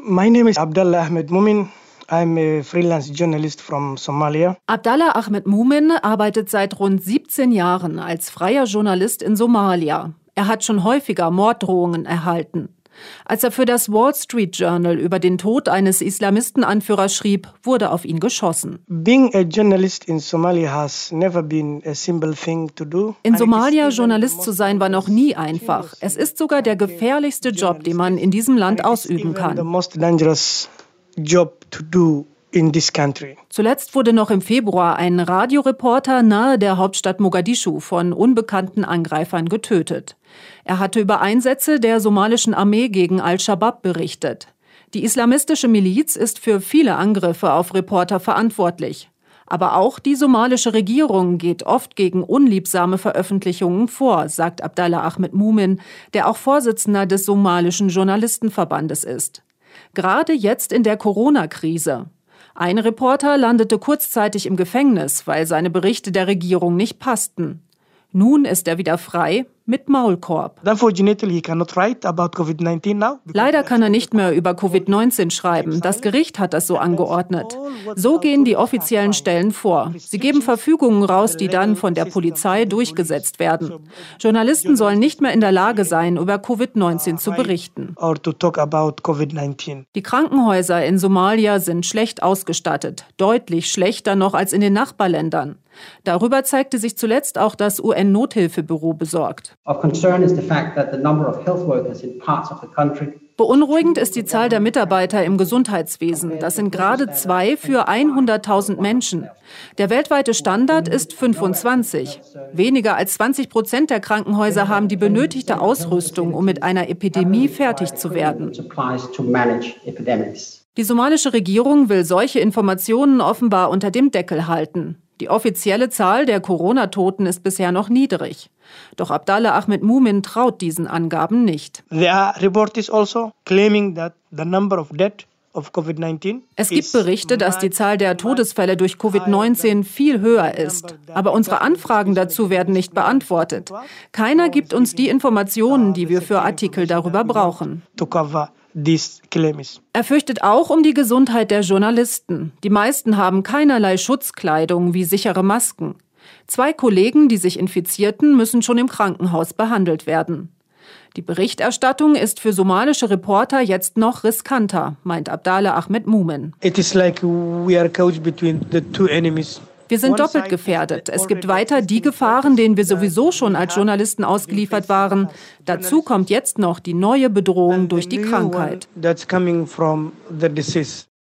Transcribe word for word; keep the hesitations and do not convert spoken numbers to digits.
My name is Abdallah Ahmed Mumin. I'm a freelance journalist from Somalia. Abdallah Ahmed Mumin arbeitet seit rund siebzehn Jahren als freier Journalist in Somalia. Er hat schon häufiger Morddrohungen erhalten. Als er für das Wall Street Journal über den Tod eines Islamistenanführers schrieb, wurde auf ihn geschossen. Being a journalist in Somalia has never been a simple thing to do. In Somalia Journalist zu sein war noch nie einfach. Es ist sogar der gefährlichste Job, den man in diesem Land ausüben kann. The most dangerous job to do in this country. Zuletzt wurde noch im Februar ein Radioreporter nahe der Hauptstadt Mogadischu von unbekannten Angreifern getötet. Er hatte über Einsätze der somalischen Armee gegen Al-Shabaab berichtet. Die islamistische Miliz ist für viele Angriffe auf Reporter verantwortlich. Aber auch die somalische Regierung geht oft gegen unliebsame Veröffentlichungen vor, sagt Abdallah Ahmed Mumin, der auch Vorsitzender des somalischen Journalistenverbandes ist. Gerade jetzt in der Corona-Krise. Ein Reporter landete kurzzeitig im Gefängnis, weil seine Berichte der Regierung nicht passten. Nun ist er wieder frei mit Maulkorb. Leider kann er nicht mehr über Covid neunzehn schreiben. Das Gericht hat das so angeordnet. So gehen die offiziellen Stellen vor. Sie geben Verfügungen raus, die dann von der Polizei durchgesetzt werden. Journalisten sollen nicht mehr in der Lage sein, über Covid neunzehn zu berichten. Die Krankenhäuser in Somalia sind schlecht ausgestattet, deutlich schlechter noch als in den Nachbarländern. Darüber zeigte sich zuletzt auch das U N-Nothilfebüro besorgt. Beunruhigend ist die Zahl der Mitarbeiter im Gesundheitswesen. Das sind gerade zwei für hunderttausend Menschen. Der weltweite Standard ist fünfundzwanzig. Weniger als zwanzig Prozent der Krankenhäuser haben die benötigte Ausrüstung, um mit einer Epidemie fertig zu werden. Die somalische Regierung will solche Informationen offenbar unter dem Deckel halten. Die offizielle Zahl der Corona-Toten ist bisher noch niedrig. Doch Abdallah Ahmed Mumin traut diesen Angaben nicht. Es gibt Berichte, dass die Zahl der Todesfälle durch Covid neunzehn viel höher ist. Aber unsere Anfragen dazu werden nicht beantwortet. Keiner gibt uns die Informationen, die wir für Artikel darüber brauchen. Er fürchtet auch um die Gesundheit der Journalisten. Die meisten haben keinerlei Schutzkleidung wie sichere Masken. Zwei Kollegen, die sich infizierten, müssen schon im Krankenhaus behandelt werden. Die Berichterstattung ist für somalische Reporter jetzt noch riskanter, meint Abdallah Ahmed Mumin. It is like we are caught between the two enemies. Wir sind doppelt gefährdet. Es gibt weiter die Gefahren, denen wir sowieso schon als Journalisten ausgeliefert waren. Dazu kommt jetzt noch die neue Bedrohung durch die Krankheit.